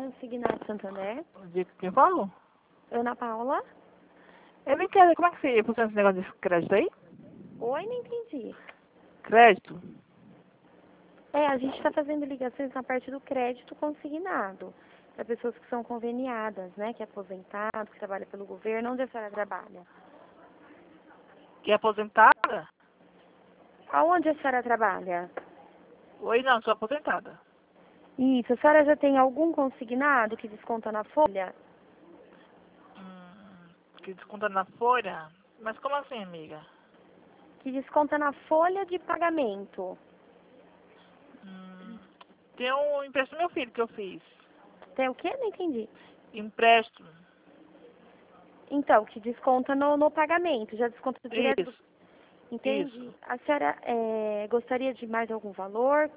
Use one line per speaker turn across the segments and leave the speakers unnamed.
Consignado Santander.
De quem falou?
Ana Paula.
Eu nem quero. Como é que funciona esse negócio de crédito aí?
Oi, não entendi.
Crédito?
A gente está fazendo ligações na parte do crédito consignado. Para pessoas que são conveniadas, né? Que é aposentado, que trabalha pelo governo. Onde a senhora trabalha?
Que é aposentada?
Aonde a senhora trabalha?
Oi, não, sou aposentada.
Isso, a senhora já tem algum consignado que desconta na folha?
Que desconta na folha? Mas como assim, amiga?
Que desconta na folha de pagamento.
Tem um empréstimo do meu filho que eu fiz.
Tem o quê? Não entendi.
Empréstimo.
Então, que desconta no pagamento, já desconta direto do...
Isso,
Entendi.
isso.
A senhora gostaria de mais algum valor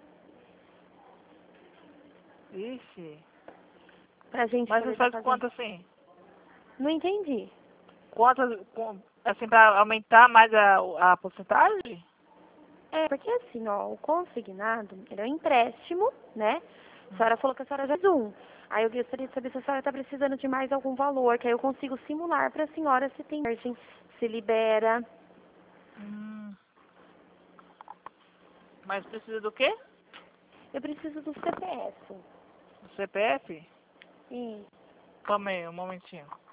Ixi.
pra gente
Mas
poder
você
estar
faz
fazendo?
quanto assim?
Não entendi.
Quantas, assim, pra aumentar mais a porcentagem?
Porque assim, ó, o consignado, ele é um empréstimo, né? A senhora falou que a senhora já fez um. Aí eu gostaria de saber se a senhora está precisando de mais algum valor, que aí eu consigo simular para a senhora se tem margem, se libera.
Mas precisa do quê?
Eu preciso do CPF.
Do CPF?
Isso.
Calma aí, um momentinho.